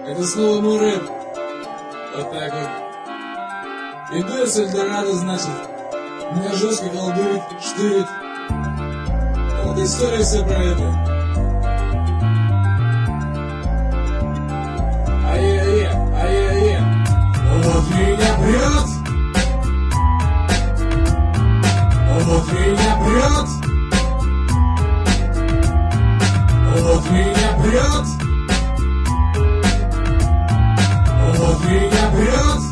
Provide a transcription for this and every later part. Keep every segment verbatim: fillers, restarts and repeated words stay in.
Это снова мой рэп. Вот так вот. Иду я с Эльдорадо, значит. Меня жестко колдует, штырит. Вот история вся про это. Ае-ае, ае-ае. Вот меня прет. Вот меня прет. Вот меня прет. Вот меня прет.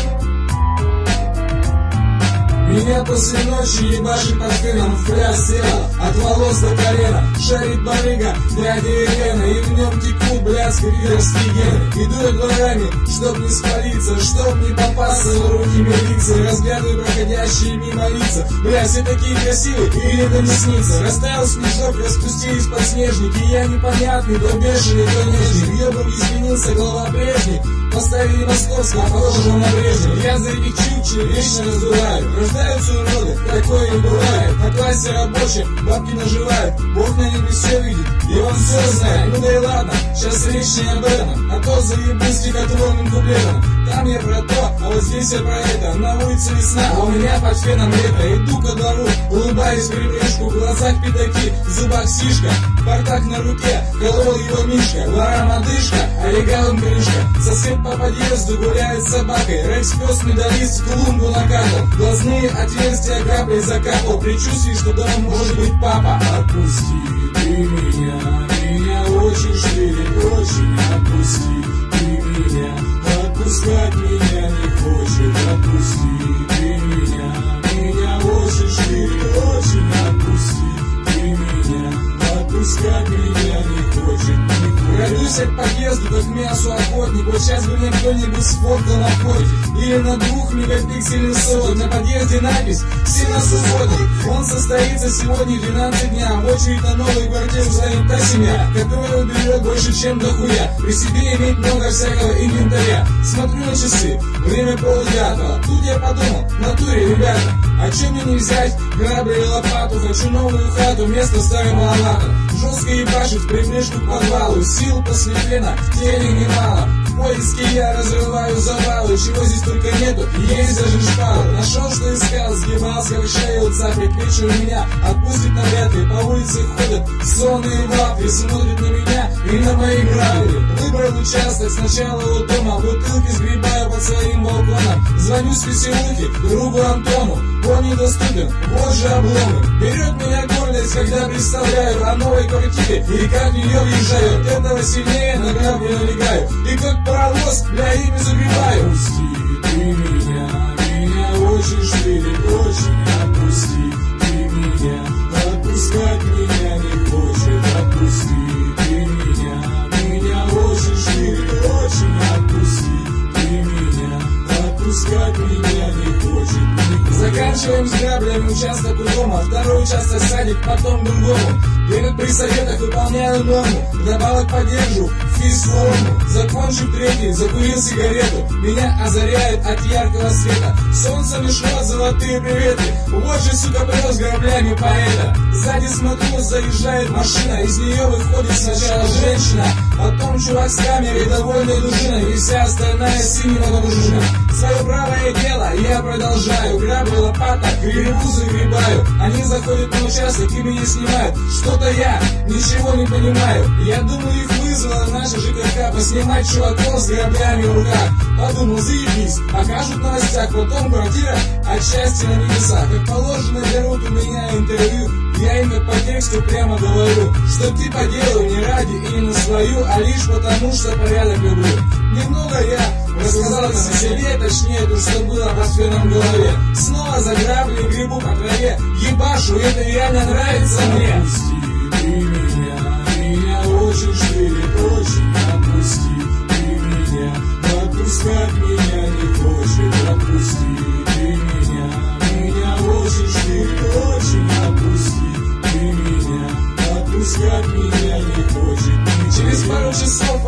Меня после ночи ебашит под феном в пляс села, от волос до колена, шарит барыга, дядя Елена, и в нем текут блядские пидорские гены. Иду я дворами, чтоб не спалиться, чтоб не попасться в руки милиции, разглядываю проходящие мимо лица. Бля, все такие красивые, или это не снится. Растаял снежок, распустились подснежники, я непонятный, то бешеный, то нежный. Ёбом изменился, голова прежний, поставили московского, похожего на Брежнева. Я за этих чукчей вечно раздуваю. Рождаются уроды, такое не бывает. На классе рабочим бабки наживают. Бог на небе все видит, и он все знает. Ну да и ладно, сейчас речь не об этом, а то заебусь стихотворным куплетом. Там я про то, а вот здесь я про это. На улице весна, а у меня под феном лето. Иду ко двору, улыбаюсь в припрыжку, в глазах пятаки, в зубах сишка, бардак на руке, колол его Мишка. Ворам одышка, а регалом крышка. Сосед по подъезду гуляет с собакой. Рекс пес медалист в клумбу накатал. Глазные отверстия каплей закапал. Предчувствие, что дом может быть папа. Отпусти ты меня, меня очень штырит, очень. Отпусти ты меня, отпускать меня не хочет. Отпусти ты меня, меня очень штырит, очень. Отпусти ты меня, отпускать меня не хочет. Крадусь от подъезду, как мясу охотник. Вот сейчас бы мне кто-нибудь сфоткал на входе. Или на двух мегапиксельный соток. На подъезде напись «Все на субботник». Он состоится сегодня двенадцать дня. В очередь на новую квартиру станет та семья, которая уберет больше, чем дохуя. При себе иметь много всякого инвентаря. Смотрю на часы, время полдевятого. Тут я подумал, в натуре, ребята, а чем мне не взять грабли и лопату? Хочу новую хату, место старой маловато. Жестко ебашит в припрыжку к подвалу. Сил после плена в теле немало. В поиске я разрываю завалы. Чего здесь только нету, есть даже шпалы. Нашел, что искал, сгибался, как шею цапли. К вечеру меня отпустит навряд ли. По улице ходят сонные вафли. Смотрят на меня и на мои грабли. Выбрал участок сначала у дома. Бутылки сгребаю под своим балконом. Звоню с веселухи другу Антону. Он недоступен, вот же обломы. Берет меня гордость, когда представляю о новой квартире и как в нее въезжаю. От этого сильнее на грабли налегаю. И как паровоз, бля, ими загребаю. Отпусти ты меня, меня очень штырит, очень. Отпусти ты меня, отпускать меня не хочет. Отпусти ты меня, меня очень штырит, очень. Отпусти ты меня, отпускать меня не хочет. Заканчиваем с граблями участок у дома. Второй участок садик, потом другому. Перед при советах выполняю норму. Вдобавок поддержу физформу. Закончив третий, закурил сигарету. Меня озаряет от яркого света. Солнце лишило золотые приветы. Вот же, сука, привез граблями поэта. Сзади смотрю, заезжает машина. Из нее выходит сначала женщина, потом чувак с камерой, довольной дружиной. И вся остальная синего дружина. Свое правое дело я продолжаю. Грабли, лопата, грибу загребаю. Они заходят на участок и меня снимают. Что-то я ничего не понимаю. Я думаю, их вызвала наша ЖКХ поснимать чуваков с граблями в руках. Подумал, заебись, покажут в новостях. Потом квартира от счастья на небесах. Как положено, берут у меня интервью. Я им как по тексту прямо говорю, что ты по делу не ради и не на свою, а лишь потому, что порядок люблю. Немного я рассказал о себе, точнее то, что было под феном в голове. Снова за грабли грибу по траве. Ебашу, это реально нравится мне. Отпусти ты меня, меня очень штырит, очень. Отпусти ты меня, отпускать меня не хочет. Отпусти ты меня, меня очень штырит, очень. Отпусти ты меня, отпускать меня не хочет. Через пару часов во дворе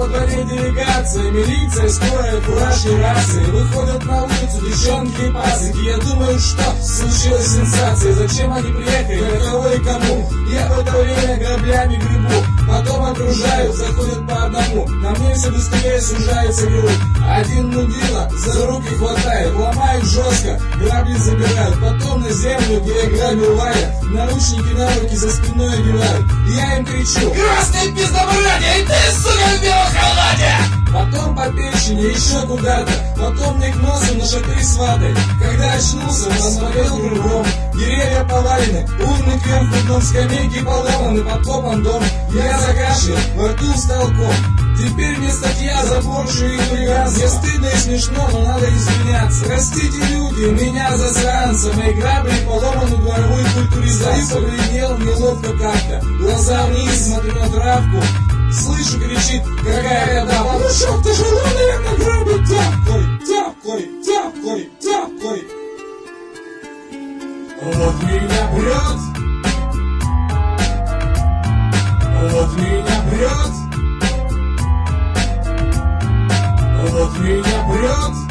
делегация, милиция, скорая, фураж и рации. Выходят на улицу девчонки и пацики. Я думаю, что случилась сенсация. Зачем они приехали, для кого и кому? Я в это время граблями гребу. Потом окружают, заходят по одному. На мне все быстрее сужается грудь. Один мудила за руки хватает, ломают жестко, грабли забирают. Потом на землю, где я грабил Валя, наручники на руки за спиной одевают. И я им кричу: красный пиздобродя, и ты, сука, в белом халате! Потом по печени, еще куда-то. Потом мне к носу на шатырь сватай. Когда очнулся, посмотрел кругом. Деревья повалены, умный кверху дном, скамейки поломаны, подкопан дом. Я закашлял, во рту встал ком. Теперь мне статья за порчу и хулиганство. Мне стыдно и смешно, но надо извиняться. Простите, люди, меня засранца. Мои грабли поломаны дворовой культуризацию. Поглядел неловко как-то, глаза вниз, смотрю на травку. Слышу, кричит какая-то дама: ну шо, тяжело, наверное, грабить. Тяпкой, тяпкой, тяпкой, тяпкой. Вот меня прет, вот меня прет, вот меня прет.